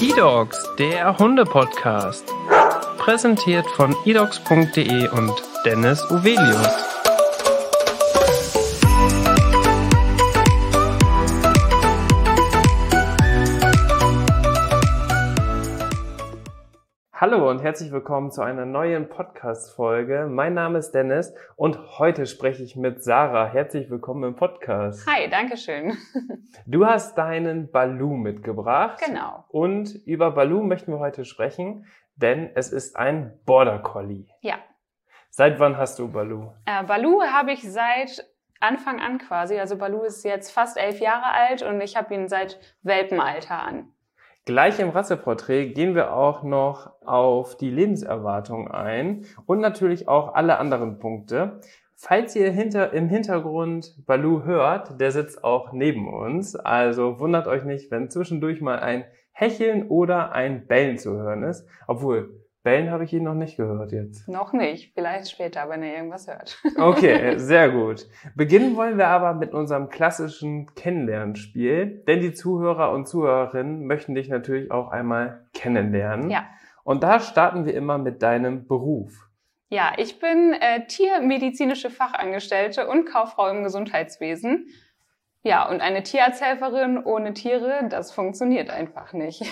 eDogs, der Hunde-Podcast. Präsentiert von edogs.de und Dennis Uvelius. Hallo und herzlich willkommen zu einer neuen Podcast-Folge. Mein Name ist Dennis und heute spreche ich mit Sarah. Herzlich willkommen im Podcast. Hi, danke schön. Du hast deinen Baloo mitgebracht. Genau. Und über Baloo möchten wir heute sprechen, denn es ist ein Border Collie. Ja. Seit wann hast du Baloo? Baloo habe ich seit Anfang an quasi. Also Baloo ist jetzt fast 11 Jahre alt und ich habe ihn seit Welpenalter an. Gleich im Rasseporträt gehen wir auch noch auf die Lebenserwartung ein und natürlich auch alle anderen Punkte. Falls ihr im Hintergrund Baloo hört, der sitzt auch neben uns. Also wundert euch nicht, wenn zwischendurch mal ein Hecheln oder ein Bellen zu hören ist. Obwohl, Bellen habe ich ihn noch nicht gehört jetzt. Noch nicht, vielleicht später, wenn ihr irgendwas hört. Okay, sehr gut. Beginnen wollen wir aber mit unserem klassischen Kennenlernspiel, denn die Zuhörer und Zuhörerinnen möchten dich natürlich auch einmal kennenlernen. Ja. Und da starten wir immer mit deinem Beruf. Ja, ich bin tiermedizinische Fachangestellte und Kauffrau im Gesundheitswesen. Ja, und eine Tierarzthelferin ohne Tiere, das funktioniert einfach nicht.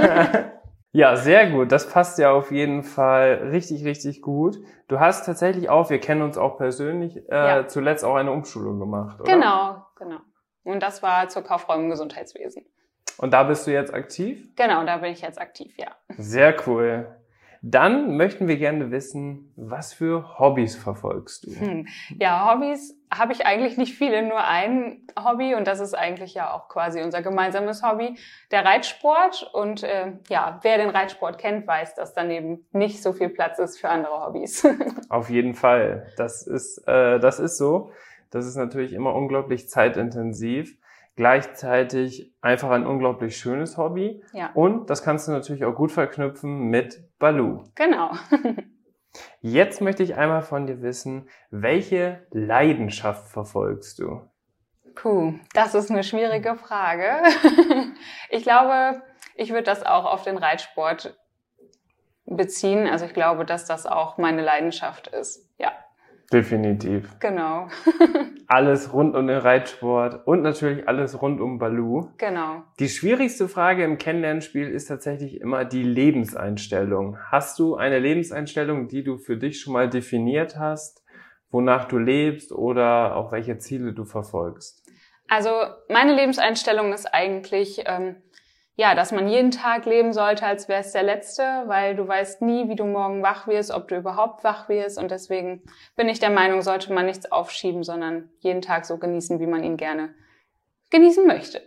Ja, sehr gut. Das passt ja auf jeden Fall richtig, richtig gut. Du hast tatsächlich auch, wir kennen uns auch persönlich, zuletzt auch eine Umschulung gemacht, oder? Genau. Und das war zur Kauffrau im Gesundheitswesen. Und da bist du jetzt aktiv? Genau, da bin ich jetzt aktiv, ja. Sehr cool. Dann möchten wir gerne wissen, was für Hobbys verfolgst du? Ja, Hobbys habe ich eigentlich nicht viele, nur ein Hobby und das ist eigentlich ja auch quasi unser gemeinsames Hobby, der Reitsport. Und wer den Reitsport kennt, weiß, dass daneben nicht so viel Platz ist für andere Hobbys. Auf jeden Fall. Das ist so. Das ist natürlich immer unglaublich zeitintensiv. Gleichzeitig einfach ein unglaublich schönes Hobby. Ja. Und das kannst du natürlich auch gut verknüpfen mit Baloo. Genau. Jetzt möchte ich einmal von dir wissen, welche Leidenschaft verfolgst du? Das ist eine schwierige Frage. Ich glaube, ich würde das auch auf den Reitsport beziehen. Also ich glaube, dass das auch meine Leidenschaft ist. Ja. Definitiv. Genau. Alles rund um den Reitsport und natürlich alles rund um Baloo. Genau. Die schwierigste Frage im Kennenlernspiel ist tatsächlich immer die Lebenseinstellung. Hast du eine Lebenseinstellung, die du für dich schon mal definiert hast, wonach du lebst oder auch welche Ziele du verfolgst? Also meine Lebenseinstellung ist eigentlich, dass man jeden Tag leben sollte, als wäre es der letzte, weil du weißt nie, wie du morgen wach wirst, ob du überhaupt wach wirst. Und deswegen bin ich der Meinung, sollte man nichts aufschieben, sondern jeden Tag so genießen, wie man ihn gerne genießen möchte.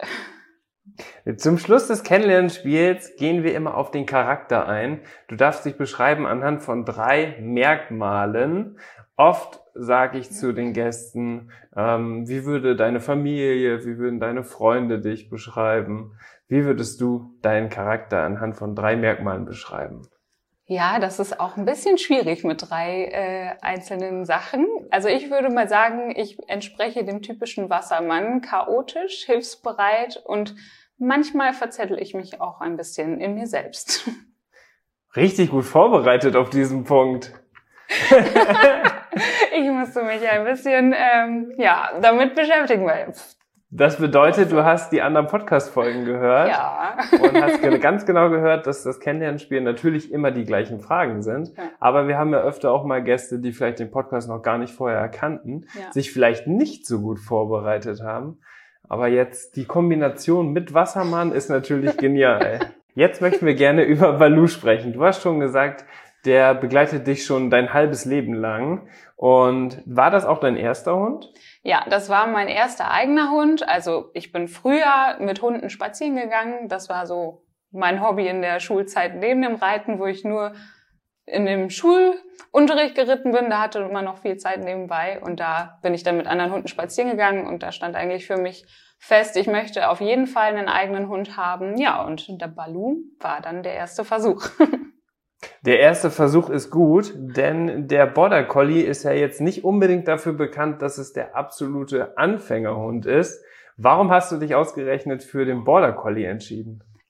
Zum Schluss des Kennenlernspiels gehen wir immer auf den Charakter ein. Du darfst dich beschreiben anhand von 3 Merkmalen. Oft sage ich zu den Gästen, wie würde deine Familie, wie würden deine Freunde dich beschreiben? Wie würdest du deinen Charakter anhand von 3 Merkmalen beschreiben? Ja, das ist auch ein bisschen schwierig mit 3 einzelnen Sachen. Also ich würde mal sagen, ich entspreche dem typischen Wassermann, chaotisch, hilfsbereit und manchmal verzettel ich mich auch ein bisschen in mir selbst. Richtig gut vorbereitet auf diesen Punkt. Ich musste mich ein bisschen damit beschäftigen, weil das bedeutet, du hast die anderen Podcast-Folgen gehört. Ja. Und hast ganz genau gehört, dass das Kennenlernspiel natürlich immer die gleichen Fragen sind. Ja. Aber wir haben ja öfter auch mal Gäste, die vielleicht den Podcast noch gar nicht vorher erkannten, sich vielleicht nicht so gut vorbereitet haben. Aber jetzt die Kombination mit Wassermann ist natürlich genial. Jetzt möchten wir gerne über Baloo sprechen. Du hast schon gesagt, der begleitet dich schon dein halbes Leben lang. Und war das auch dein erster Hund? Ja, das war mein erster eigener Hund. Also ich bin früher mit Hunden spazieren gegangen. Das war so mein Hobby in der Schulzeit neben dem Reiten, wo ich nur in dem Schulunterricht geritten bin. Da hatte man noch viel Zeit nebenbei und da bin ich dann mit anderen Hunden spazieren gegangen und da stand eigentlich für mich fest, ich möchte auf jeden Fall einen eigenen Hund haben. Ja, und der Baloo war dann der erste Versuch. Der erste Versuch ist gut, denn der Border Collie ist ja jetzt nicht unbedingt dafür bekannt, dass es der absolute Anfängerhund ist. Warum hast du dich ausgerechnet für den Border Collie entschieden?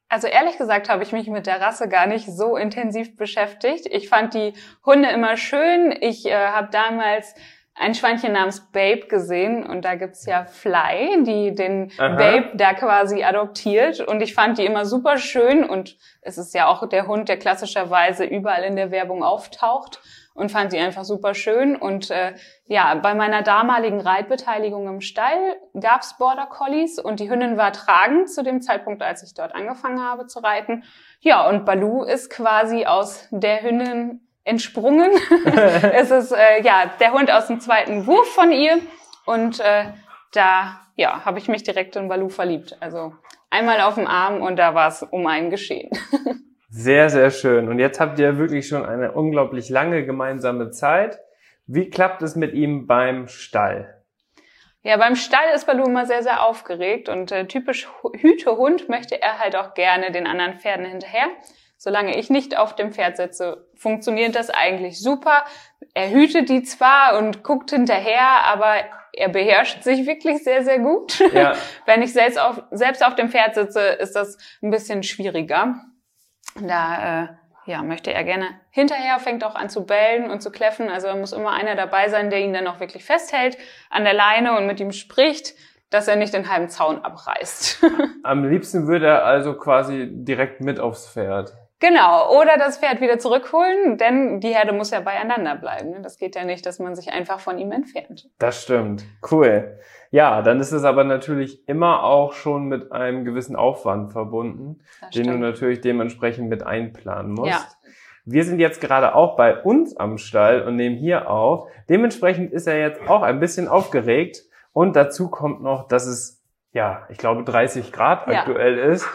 Also ehrlich gesagt habe ich mich mit der Rasse gar nicht so intensiv beschäftigt. Ich fand die Hunde immer schön. Ich habe damals ein Schweinchen namens Babe gesehen und da gibt's ja Fly, die den Babe da quasi adoptiert und ich fand die immer super schön und es ist ja auch der Hund, der klassischerweise überall in der Werbung auftaucht und fand die einfach super schön und bei meiner damaligen Reitbeteiligung im Stall gab's Border Collies und die Hündin war tragend zu dem Zeitpunkt, als ich dort angefangen habe zu reiten. Ja, und Baloo ist quasi aus der Hündin entsprungen. Es ist der Hund aus dem zweiten Wurf von ihr und da habe ich mich direkt in Baloo verliebt. Also einmal auf dem Arm und da war es um einen geschehen. Sehr, sehr schön. Und jetzt habt ihr wirklich schon eine unglaublich lange gemeinsame Zeit. Wie klappt es mit ihm beim Stall? Ja, beim Stall ist Baloo immer sehr, sehr aufgeregt und typisch Hütehund möchte er halt auch gerne den anderen Pferden hinterher. Solange ich nicht auf dem Pferd sitze, funktioniert das eigentlich super. Er hütet die zwar und guckt hinterher, aber er beherrscht sich wirklich sehr, sehr gut. Ja. Wenn ich selbst auf dem Pferd sitze, ist das ein bisschen schwieriger. Da möchte er gerne hinterher, fängt auch an zu bellen und zu kläffen. Also da muss immer einer dabei sein, der ihn dann auch wirklich festhält an der Leine und mit ihm spricht, dass er nicht den halben Zaun abreißt. Am liebsten würde er also quasi direkt mit aufs Pferd. Genau, oder das Pferd wieder zurückholen, denn die Herde muss ja beieinander bleiben. Das geht ja nicht, dass man sich einfach von ihm entfernt. Das stimmt, cool. Ja, dann ist es aber natürlich immer auch schon mit einem gewissen Aufwand verbunden, den du natürlich dementsprechend mit einplanen musst. Ja. Wir sind jetzt gerade auch bei uns am Stall und nehmen hier auf. Dementsprechend ist er jetzt auch ein bisschen aufgeregt und dazu kommt noch, dass es ich glaube 30 Grad aktuell ist.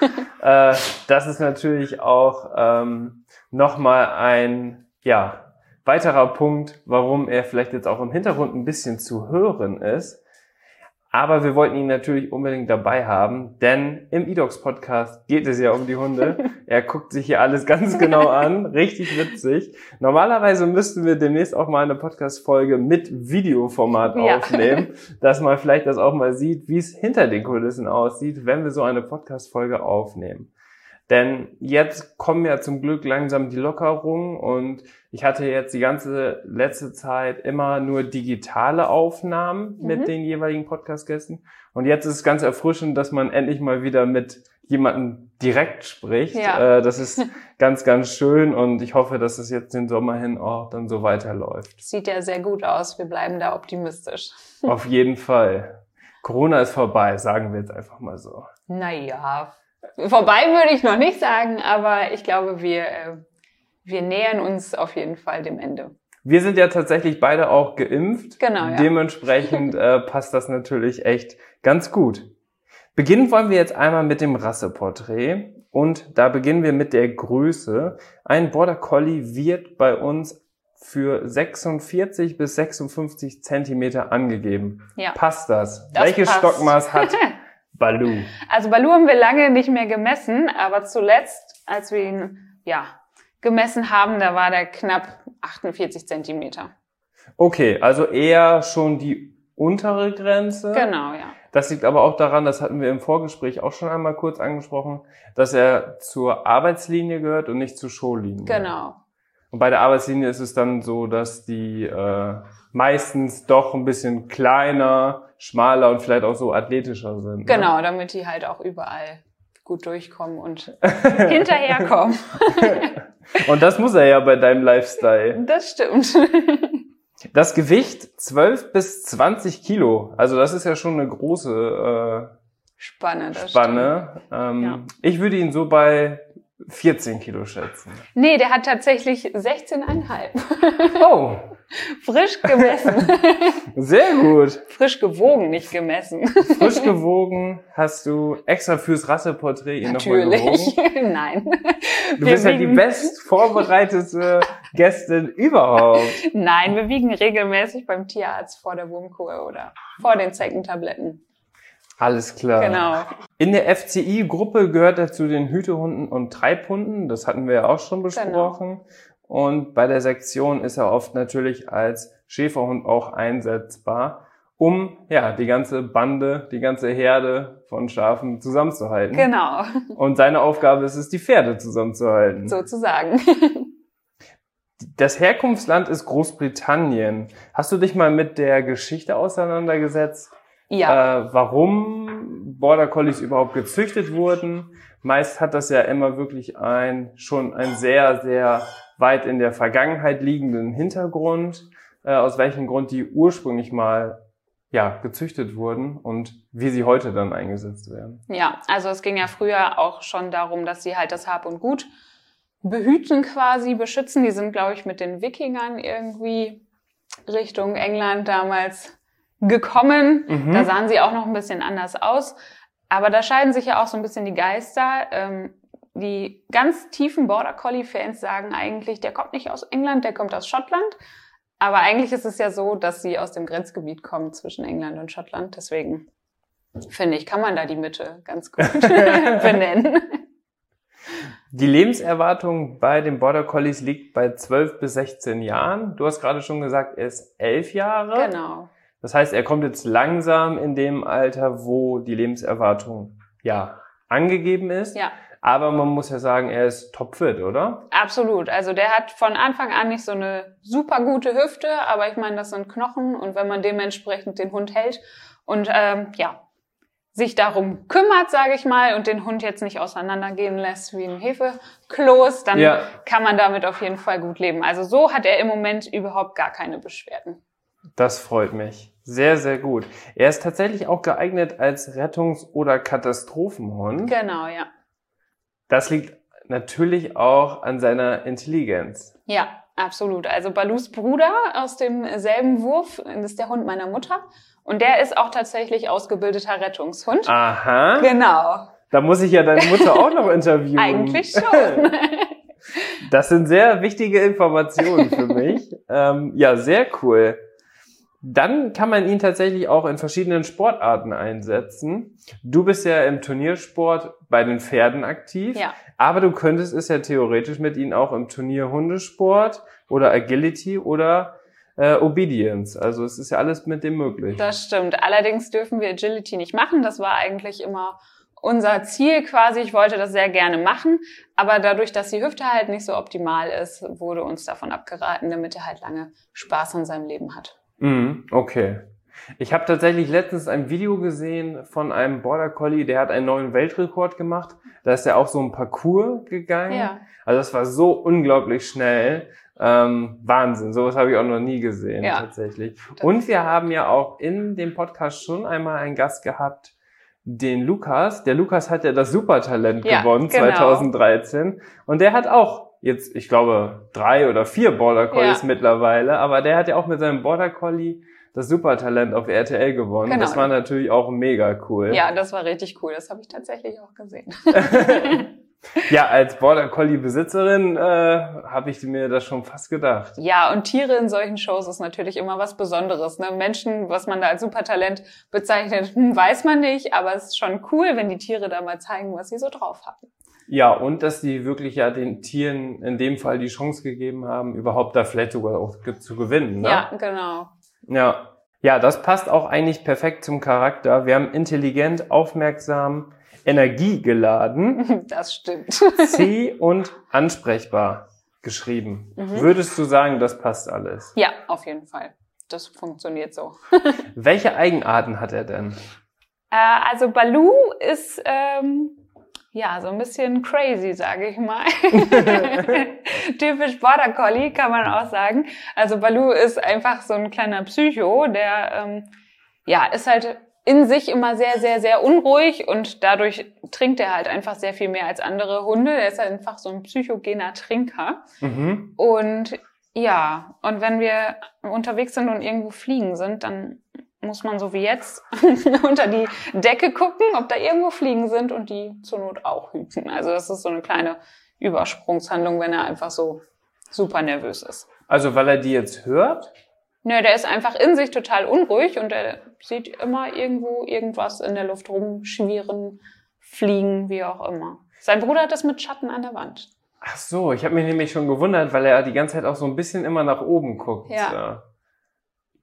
Das ist natürlich auch nochmal ein weiterer Punkt, warum er vielleicht jetzt auch im Hintergrund ein bisschen zu hören ist. Aber wir wollten ihn natürlich unbedingt dabei haben, denn im eDogs Podcast geht es ja um die Hunde. Er guckt sich hier alles ganz genau an, richtig witzig. Normalerweise müssten wir demnächst auch mal eine Podcast-Folge mit Videoformat aufnehmen, dass man vielleicht das auch mal sieht, wie es hinter den Kulissen aussieht, wenn wir so eine Podcast-Folge aufnehmen. Denn jetzt kommen ja zum Glück langsam die Lockerungen und ich hatte jetzt die ganze letzte Zeit immer nur digitale Aufnahmen mit den jeweiligen Podcast-Gästen. Und jetzt ist es ganz erfrischend, dass man endlich mal wieder mit jemandem direkt spricht. Ja. Das ist ganz, ganz schön und ich hoffe, dass es jetzt den Sommer hin auch dann so weiterläuft. Sieht ja sehr gut aus. Wir bleiben da optimistisch. Auf jeden Fall. Corona ist vorbei, sagen wir jetzt einfach mal so. Naja, vorbei würde ich noch nicht sagen, aber ich glaube, wir nähern uns auf jeden Fall dem Ende. Wir sind ja tatsächlich beide auch geimpft. Genau, ja. Dementsprechend passt das natürlich echt ganz gut. Beginnen wollen wir jetzt einmal mit dem Rasseporträt und da beginnen wir mit der Größe. Ein Border Collie wird bei uns für 46 bis 56 Zentimeter angegeben. Ja. Passt das? Welches passt. Stockmaß hat Baloo? Also Baloo haben wir lange nicht mehr gemessen, aber zuletzt, als wir ihn gemessen haben, da war der knapp 48 Zentimeter. Okay, also eher schon die untere Grenze. Genau, ja. Das liegt aber auch daran, das hatten wir im Vorgespräch auch schon einmal kurz angesprochen, dass er zur Arbeitslinie gehört und nicht zur Showlinie. Genau. Und bei der Arbeitslinie ist es dann so, dass die meistens doch ein bisschen kleiner, schmaler und vielleicht auch so athletischer sind. Genau, ne? Damit die halt auch überall gut durchkommen und hinterherkommen. Und das muss er ja bei deinem Lifestyle. Das stimmt. Das Gewicht 12 bis 20 Kilo. Also das ist ja schon eine große Spanne. Ich würde ihn so bei 14 Kilo schätzen. Nee, der hat tatsächlich 16,5. Oh. Frisch gemessen. Sehr gut. Frisch gewogen, nicht gemessen. Frisch gewogen hast du extra fürs Rasseporträt ihn nochmal gewogen? Nein. Du bist ja die best vorbereitete Gästin überhaupt. Nein, wir wiegen regelmäßig beim Tierarzt vor der Wurmkur oder vor den Zeckentabletten. Alles klar. Genau. In der FCI-Gruppe gehört er zu den Hütehunden und Treibhunden. Das hatten wir ja auch schon besprochen. Genau. Und bei der Sektion ist er oft natürlich als Schäferhund auch einsetzbar. um ja die ganze Bande, die ganze Herde von Schafen zusammenzuhalten. Genau, Und seine Aufgabe ist es, die Pferde zusammenzuhalten. sozusagen. Das Herkunftsland ist Großbritannien. Hast du dich mal mit der Geschichte auseinandergesetzt? Ja. Warum Border Collies überhaupt gezüchtet wurden? Meist hat das ja immer wirklich schon einen sehr, sehr weit in der Vergangenheit liegenden Hintergrund, aus welchem Grund die ursprünglich mal gezüchtet wurden und wie sie heute dann eingesetzt werden. Ja, also es ging ja früher auch schon darum, dass sie halt das Hab und Gut behüten quasi, beschützen. Die sind, glaube ich, mit den Wikingern irgendwie Richtung England damals gekommen. Mhm. Da sahen sie auch noch ein bisschen anders aus. Aber da scheiden sich ja auch so ein bisschen die Geister. Die ganz tiefen Border Collie-Fans sagen eigentlich, der kommt nicht aus England, der kommt aus Schottland. Aber eigentlich ist es ja so, dass sie aus dem Grenzgebiet kommen zwischen England und Schottland. Deswegen, finde ich, kann man da die Mitte ganz gut benennen. Die Lebenserwartung bei den Border Collies liegt bei 12 bis 16 Jahren. Du hast gerade schon gesagt, er ist 11 Jahre. Genau. Das heißt, er kommt jetzt langsam in dem Alter, wo die Lebenserwartung angegeben ist. Ja. Aber man muss ja sagen, er ist topfit, oder? Absolut. Also der hat von Anfang an nicht so eine super gute Hüfte, aber ich meine, das sind Knochen und wenn man dementsprechend den Hund hält und sich darum kümmert, sage ich mal, und den Hund jetzt nicht auseinandergehen lässt wie ein Hefekloß, dann kann man damit auf jeden Fall gut leben. Also so hat er im Moment überhaupt gar keine Beschwerden. Das freut mich. Sehr, sehr gut. Er ist tatsächlich auch geeignet als Rettungs- oder Katastrophenhund. Genau, ja. Das liegt natürlich auch an seiner Intelligenz. Ja, absolut. Also Balus Bruder aus demselben Wurf ist der Hund meiner Mutter. Und der ist auch tatsächlich ausgebildeter Rettungshund. Aha. Genau. Da muss ich ja deine Mutter auch noch interviewen. Eigentlich schon. Das sind sehr wichtige Informationen für mich. Sehr cool. Dann kann man ihn tatsächlich auch in verschiedenen Sportarten einsetzen. Du bist ja im Turniersport bei den Pferden aktiv. Ja. Aber du könntest es ja theoretisch mit ihnen auch im Turnierhundesport oder Agility oder Obedience. Also es ist ja alles mit dem möglich. Das stimmt. Allerdings dürfen wir Agility nicht machen. Das war eigentlich immer unser Ziel quasi. Ich wollte das sehr gerne machen. Aber dadurch, dass die Hüfte halt nicht so optimal ist, wurde uns davon abgeraten, damit er halt lange Spaß an seinem Leben hat. Okay. Ich habe tatsächlich letztens ein Video gesehen von einem Border Collie, der hat einen neuen Weltrekord gemacht. Da ist er auch so ein Parcours gegangen. Ja. Also das war so unglaublich schnell. Wahnsinn, sowas habe ich auch noch nie gesehen, tatsächlich. Und wir haben ja auch in dem Podcast schon einmal einen Gast gehabt, den Lukas. Der Lukas hat ja das Supertalent gewonnen, genau. 2013. Und der hat auch jetzt, ich glaube, 3 oder 4 Border Collies mittlerweile. Aber der hat ja auch mit seinem Border Collie das Supertalent auf RTL gewonnen. Genau. Das war natürlich auch mega cool. Ja, das war richtig cool. Das habe ich tatsächlich auch gesehen. Ja, als Border Collie Besitzerin habe ich mir das schon fast gedacht. Ja, und Tiere in solchen Shows ist natürlich immer was Besonderes. Ne? Menschen, was man da als Supertalent bezeichnet, weiß man nicht, aber es ist schon cool, wenn die Tiere da mal zeigen, was sie so drauf haben. Ja, und dass die wirklich ja den Tieren in dem Fall die Chance gegeben haben, überhaupt da vielleicht sogar auch zu gewinnen. Ne? Ja, genau. Ja, das passt auch eigentlich perfekt zum Charakter. Wir haben intelligent, aufmerksam, energiegeladen. Das stimmt. Zäh und ansprechbar geschrieben. Würdest du sagen, das passt alles? Ja, auf jeden Fall. Das funktioniert so. Welche Eigenarten hat er denn? Also Baloo ist so ein bisschen crazy, sage ich mal. Typisch Border Collie, kann man auch sagen. Also Baloo ist einfach so ein kleiner Psycho, der ist halt in sich immer sehr, sehr, sehr unruhig und dadurch trinkt er halt einfach sehr viel mehr als andere Hunde. Er ist halt einfach so ein psychogener Trinker. Und wenn wir unterwegs sind und irgendwo fliegen sind, dann muss man so wie jetzt unter die Decke gucken, ob da irgendwo Fliegen sind und die zur Not auch hüten. Also das ist so eine kleine Übersprungshandlung, wenn er einfach so super nervös ist. Also weil er die jetzt hört? Nö, der ist einfach in sich total unruhig und er sieht immer irgendwo irgendwas in der Luft rumschwirren, fliegen, wie auch immer. Sein Bruder hat das mit Schatten an der Wand. Ach so, ich habe mich nämlich schon gewundert, weil er die ganze Zeit auch so ein bisschen immer nach oben guckt. Ja.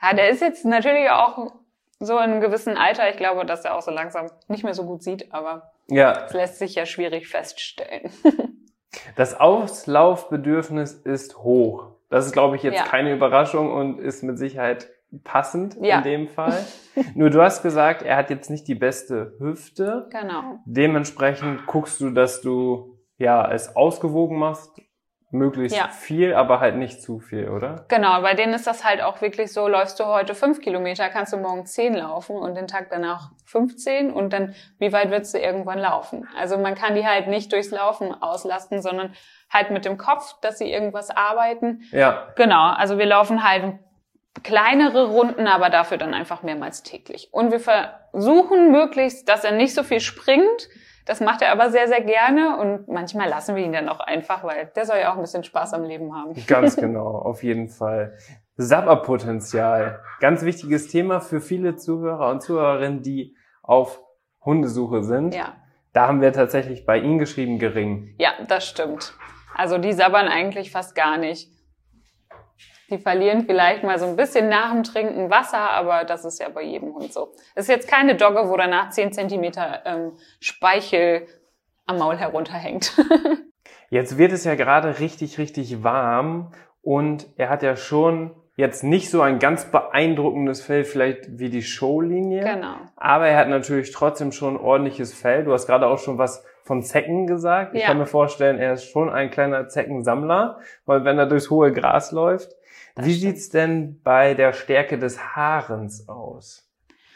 Ja, der ist jetzt natürlich auch so in einem gewissen Alter. Ich glaube, dass er auch so langsam nicht mehr so gut sieht, aber das lässt sich ja schwierig feststellen. Das Auslaufbedürfnis ist hoch. Das ist, glaube ich, jetzt keine Überraschung und ist mit Sicherheit passend in dem Fall. Nur du hast gesagt, er hat jetzt nicht die beste Hüfte. Genau. Dementsprechend guckst du, dass du es ausgewogen machst, möglichst viel, aber halt nicht zu viel, oder? Genau, bei denen ist das halt auch wirklich so, läufst du heute 5 Kilometer, kannst du morgen 10 laufen und den Tag danach 15 und dann, wie weit willst du irgendwann laufen? Also man kann die halt nicht durchs Laufen auslasten, sondern halt mit dem Kopf, dass sie irgendwas arbeiten. Ja. Genau, also wir laufen halt kleinere Runden, aber dafür dann einfach mehrmals täglich. Und wir versuchen möglichst, dass er nicht so viel springt. Das macht er aber sehr, sehr gerne und manchmal lassen wir ihn dann auch einfach, weil der soll ja auch ein bisschen Spaß am Leben haben. Ganz genau, auf jeden Fall. Sabberpotenzial. Ganz wichtiges Thema für viele Zuhörer und Zuhörerinnen, die auf Hundesuche sind. Ja. Da haben wir tatsächlich bei Ihnen geschrieben, gering. Ja, das stimmt. Also die sabbern eigentlich fast gar nicht. Die verlieren vielleicht mal so ein bisschen nach dem Trinken Wasser, aber das ist ja bei jedem Hund so. Es ist jetzt keine Dogge, wo danach 10 Zentimeter Speichel am Maul herunterhängt. Jetzt wird es ja gerade richtig, richtig warm und er hat ja schon jetzt nicht so ein ganz beeindruckendes Fell, vielleicht wie die Showlinie. Genau. Aber er hat natürlich trotzdem schon ordentliches Fell. Du hast gerade auch schon was von Zecken gesagt. Ich kann mir vorstellen, er ist schon ein kleiner Zeckensammler, weil wenn er durchs hohe Gras läuft. Wie sieht's denn bei der Stärke des Haarens aus?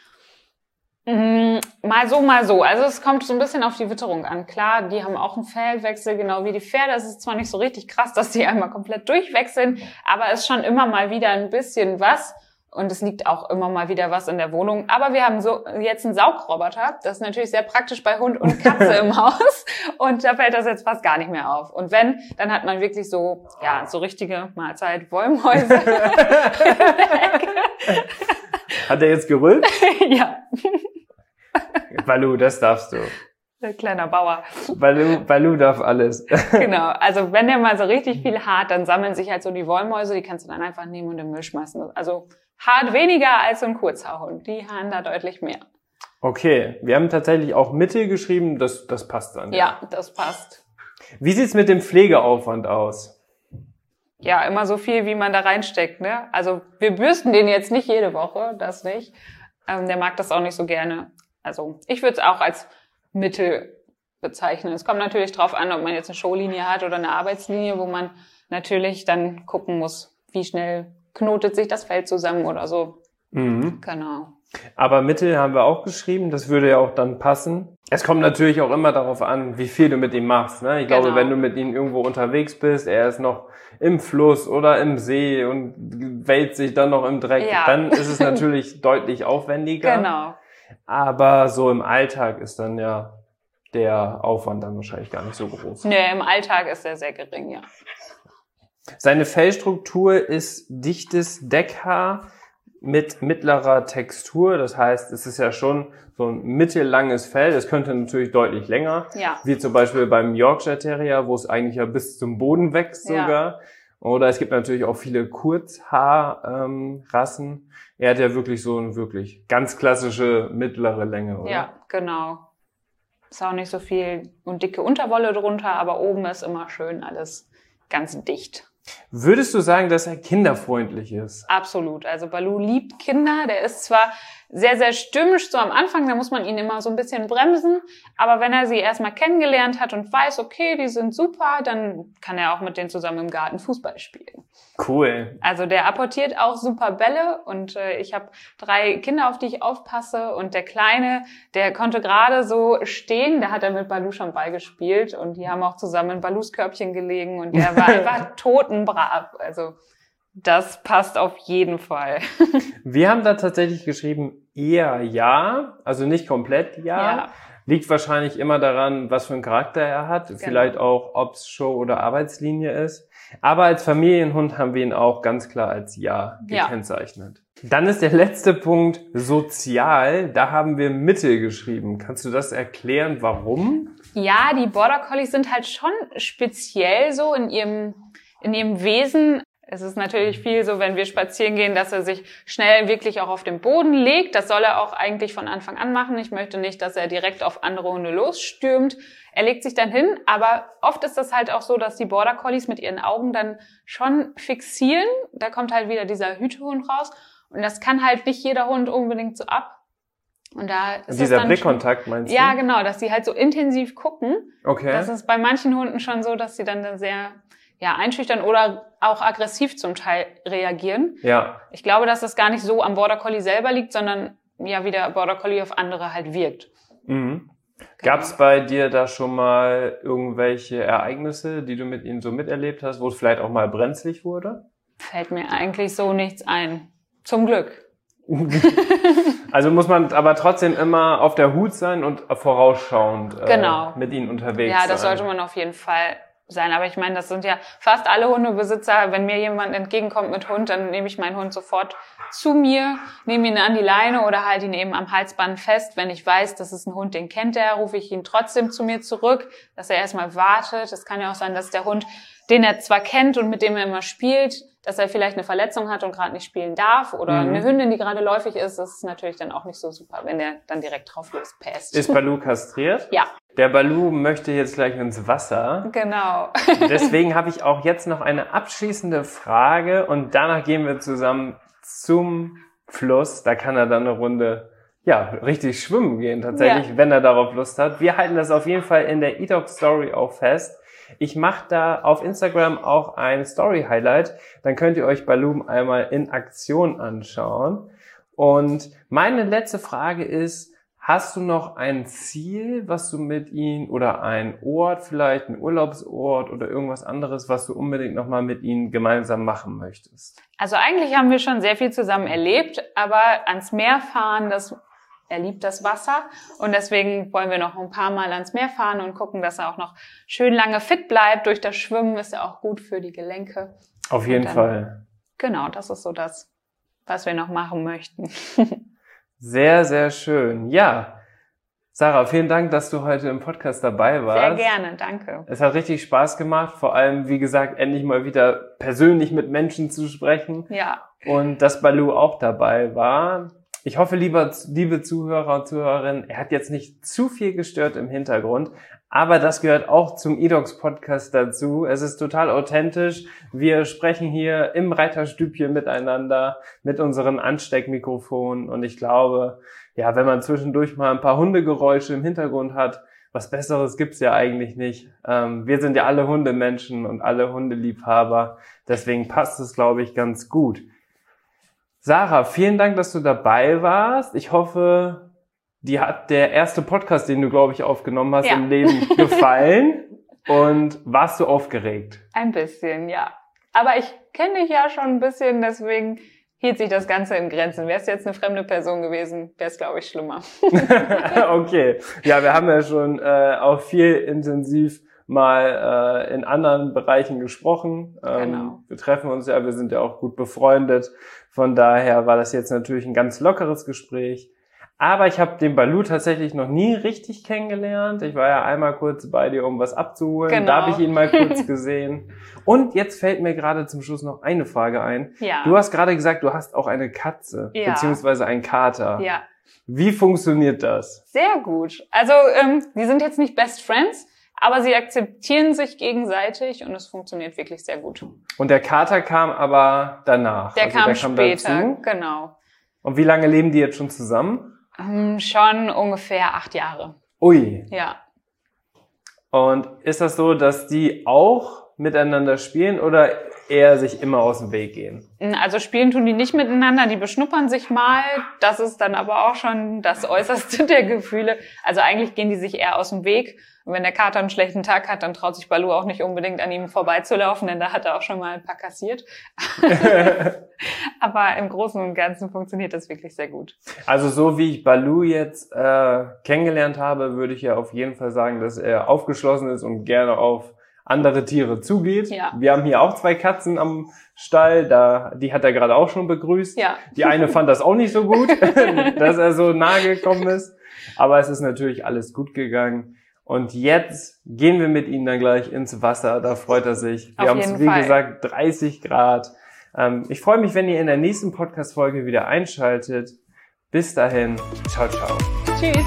Mal so, mal so. Also es kommt so ein bisschen auf die Witterung an. Klar, die haben auch einen Fellwechsel, genau wie die Pferde. Es ist zwar nicht so richtig krass, dass die einmal komplett durchwechseln, aber es ist schon immer mal wieder ein bisschen was. Und es liegt auch immer mal wieder was in der Wohnung. Aber wir haben so jetzt einen Saugroboter. Das ist natürlich sehr praktisch bei Hund und Katze im Haus. Und da fällt das jetzt fast gar nicht mehr auf. Und wenn, dann hat man wirklich so, so richtige Mahlzeit, Wollmäuse. Hat er jetzt gerüllt? Ja. Balu, das darfst du. Kleiner Bauer. Balu darf alles. Genau, also wenn der mal so richtig viel hart, dann sammeln sich halt so die Wollmäuse, die kannst du dann einfach nehmen und in den Müll schmeißen. Also hart weniger als so ein Kurzhaarhund, die haaren da deutlich mehr. Okay, wir haben tatsächlich auch Mittel geschrieben, das passt dann. Ja, das passt. Wie sieht's mit dem Pflegeaufwand aus? Ja, immer so viel, wie man da reinsteckt, ne? Also wir bürsten den jetzt nicht jede Woche, das nicht. Der mag das auch nicht so gerne. Also ich würde es auch als Mittel bezeichnen. Es kommt natürlich drauf an, ob man jetzt eine Showlinie hat oder eine Arbeitslinie, wo man natürlich dann gucken muss, wie schnell knotet sich das Fell zusammen oder so. Mhm. Genau. Aber Mittel haben wir auch geschrieben, das würde ja auch dann passen. Es kommt natürlich auch immer darauf an, wie viel du mit ihm machst. Ne? Ich glaube, wenn du mit ihm irgendwo unterwegs bist, er ist noch im Fluss oder im See und wälzt sich dann noch im Dreck, dann ist es natürlich deutlich aufwendiger. Genau. Aber so im Alltag ist dann ja der Aufwand dann wahrscheinlich gar nicht so groß. Nee, im Alltag ist er sehr gering, ja. Seine Fellstruktur ist dichtes Deckhaar mit mittlerer Textur. Das heißt, es ist ja schon so ein mittellanges Fell. Es könnte natürlich deutlich länger. Ja. Wie zum Beispiel beim Yorkshire Terrier, wo es eigentlich ja bis zum Boden wächst sogar. Oder es gibt natürlich auch viele Kurzhaarrassen. Er hat ja wirklich so eine wirklich ganz klassische mittlere Länge, oder? Ja, genau. Ist auch nicht so viel und dicke Unterwolle drunter, aber oben ist immer schön alles ganz dicht. Würdest du sagen, dass er kinderfreundlich ist? Absolut. Also Balu liebt Kinder. Der ist zwar sehr, sehr stürmisch so am Anfang, da muss man ihn immer so ein bisschen bremsen. Aber wenn er sie erstmal kennengelernt hat und weiß, okay, die sind super, dann kann er auch mit denen zusammen im Garten Fußball spielen. Cool. Also der apportiert auch super Bälle und ich habe 3 Kinder, auf die ich aufpasse und der Kleine, der konnte gerade so stehen, der hat dann mit Balu schon Ball gespielt und die haben auch zusammen in Balus Körbchen gelegen und der war einfach totenbrav. Also das passt auf jeden Fall. Wir haben da tatsächlich geschrieben, eher ja, also nicht komplett ja. Liegt wahrscheinlich immer daran, was für einen Charakter er hat. Genau. Vielleicht auch, ob es Show- oder Arbeitslinie ist. Aber als Familienhund haben wir ihn auch ganz klar als ja gekennzeichnet. Ja. Dann ist der letzte Punkt sozial. Da haben wir Mittel geschrieben. Kannst du das erklären, warum? Ja, die Border Collies sind halt schon speziell so in ihrem Wesen. Es ist natürlich viel so, wenn wir spazieren gehen, dass er sich schnell wirklich auch auf den Boden legt. Das soll er auch eigentlich von Anfang an machen. Ich möchte nicht, dass er direkt auf andere Hunde losstürmt. Er legt sich dann hin, aber oft ist das halt auch so, dass die Border Collies mit ihren Augen dann schon fixieren. Da kommt halt wieder dieser Hütehund raus. Und das kann halt nicht jeder Hund unbedingt so ab. Und da ist dieser dann Blickkontakt, schon, meinst du? ja, genau, dass sie halt so intensiv gucken. Okay. Das ist bei manchen Hunden schon so, dass sie dann sehr einschüchtern oder auch aggressiv zum Teil reagieren. Ja. Ich glaube, dass das gar nicht so am Border Collie selber liegt, sondern ja, wie der Border Collie auf andere halt wirkt. Mhm. Gab es bei dir da schon mal irgendwelche Ereignisse, die du mit ihnen so miterlebt hast, wo es vielleicht auch mal brenzlig wurde? Fällt mir eigentlich so nichts ein. Zum Glück. Also muss man aber trotzdem immer auf der Hut sein und vorausschauend mit ihnen unterwegs sein. Ja, das sollte man auf jeden Fall sein. Aber ich meine, das sind ja fast alle Hundebesitzer. Wenn mir jemand entgegenkommt mit Hund, dann nehme ich meinen Hund sofort zu mir, nehme ihn an die Leine oder halte ihn eben am Halsband fest. Wenn ich weiß, das ist ein Hund, den kennt er, rufe ich ihn trotzdem zu mir zurück, dass er erstmal wartet. Es kann ja auch sein, dass der Hund, den er zwar kennt und mit dem er immer spielt, dass er vielleicht eine Verletzung hat und gerade nicht spielen darf oder eine Hündin, die gerade läufig ist. Das ist natürlich dann auch nicht so super, wenn der dann direkt drauf lospäst. Ist Baloo kastriert? Ja. Der Baloo möchte jetzt gleich ins Wasser. Genau. Deswegen habe ich auch jetzt noch eine abschließende Frage und danach gehen wir zusammen zum Fluss. Da kann er dann eine Runde richtig schwimmen gehen tatsächlich, wenn er darauf Lust hat. Wir halten das auf jeden Fall in der eDog Story auch fest. Ich mache da auf Instagram auch ein Story-Highlight. Dann könnt ihr euch Baloo einmal in Aktion anschauen. Und meine letzte Frage ist, hast du noch ein Ziel, was du mit ihnen oder ein Ort, vielleicht ein Urlaubsort oder irgendwas anderes, was du unbedingt nochmal mit ihnen gemeinsam machen möchtest? Also eigentlich haben wir schon sehr viel zusammen erlebt, aber ans Meer fahren, er liebt das Wasser und deswegen wollen wir noch ein paar Mal ans Meer fahren und gucken, dass er auch noch schön lange fit bleibt. Durch das Schwimmen ist er auch gut für die Gelenke. Auf jeden Fall. Genau, das ist so das, was wir noch machen möchten. Sehr, sehr schön. Ja, Sarah, vielen Dank, dass du heute im Podcast dabei warst. Sehr gerne, danke. Es hat richtig Spaß gemacht, vor allem, wie gesagt, endlich mal wieder persönlich mit Menschen zu sprechen. Ja. Und dass Baloo auch dabei war. Ich hoffe, liebe Zuhörer und Zuhörerinnen, er hat jetzt nicht zu viel gestört im Hintergrund, aber das gehört auch zum eDogs Podcast dazu. Es ist total authentisch. Wir sprechen hier im Reiterstübchen miteinander mit unseren Ansteckmikrofonen und ich glaube, wenn man zwischendurch mal ein paar Hundegeräusche im Hintergrund hat, was Besseres gibt's ja eigentlich nicht. Wir sind ja alle Hundemenschen und alle Hundeliebhaber, deswegen passt es, glaube ich, ganz gut. Sarah, vielen Dank, dass du dabei warst. Ich hoffe, dir hat der erste Podcast, den du, glaube ich, aufgenommen hast, im Leben gefallen. Und warst du aufgeregt? Ein bisschen, ja. Aber ich kenne dich ja schon ein bisschen, deswegen hielt sich das Ganze in Grenzen. Wäre es jetzt eine fremde Person gewesen, wäre es, glaube ich, schlimmer. Okay. Ja, wir haben ja schon auch viel intensiv mal in anderen Bereichen gesprochen. Genau. Wir treffen uns ja, wir sind ja auch gut befreundet. Von daher war das jetzt natürlich ein ganz lockeres Gespräch. Aber ich habe den Baloo tatsächlich noch nie richtig kennengelernt. Ich war ja einmal kurz bei dir, um was abzuholen. Genau. Da habe ich ihn mal kurz gesehen. Und jetzt fällt mir gerade zum Schluss noch eine Frage ein. Ja. Du hast gerade gesagt, du hast auch eine Katze, beziehungsweise einen Kater. Ja. Wie funktioniert das? Sehr gut. Also, die sind jetzt nicht Best Friends, aber sie akzeptieren sich gegenseitig und es funktioniert wirklich sehr gut. Und der Kater kam aber danach? Der kam später, dazu. Genau. Und wie lange leben die jetzt schon zusammen? Schon ungefähr 8 Jahre. Ui. Ja. Und ist das so, dass die auch miteinander spielen oder eher sich immer aus dem Weg gehen? Also spielen tun die nicht miteinander, die beschnuppern sich mal. Das ist dann aber auch schon das Äußerste der Gefühle. Also eigentlich gehen die sich eher aus dem Weg. Und wenn der Kater einen schlechten Tag hat, dann traut sich Baloo auch nicht unbedingt an ihm vorbeizulaufen, denn da hat er auch schon mal ein paar kassiert. Aber im Großen und Ganzen funktioniert das wirklich sehr gut. Also so wie ich Baloo jetzt kennengelernt habe, würde ich ja auf jeden Fall sagen, dass er aufgeschlossen ist und gerne auf andere Tiere zugeht. Ja. Wir haben hier auch 2 Katzen am Stall, die hat er gerade auch schon begrüßt. Ja. Die eine fand das auch nicht so gut, dass er so nahe gekommen ist. Aber es ist natürlich alles gut gegangen. Und jetzt gehen wir mit ihm dann gleich ins Wasser. Da freut er sich. Wir haben es, wie gesagt, 30 Grad. Ich freue mich, wenn ihr in der nächsten Podcast-Folge wieder einschaltet. Bis dahin. Ciao, ciao. Tschüss.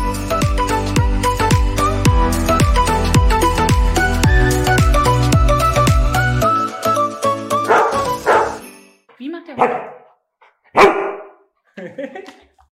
Wie macht der Hund?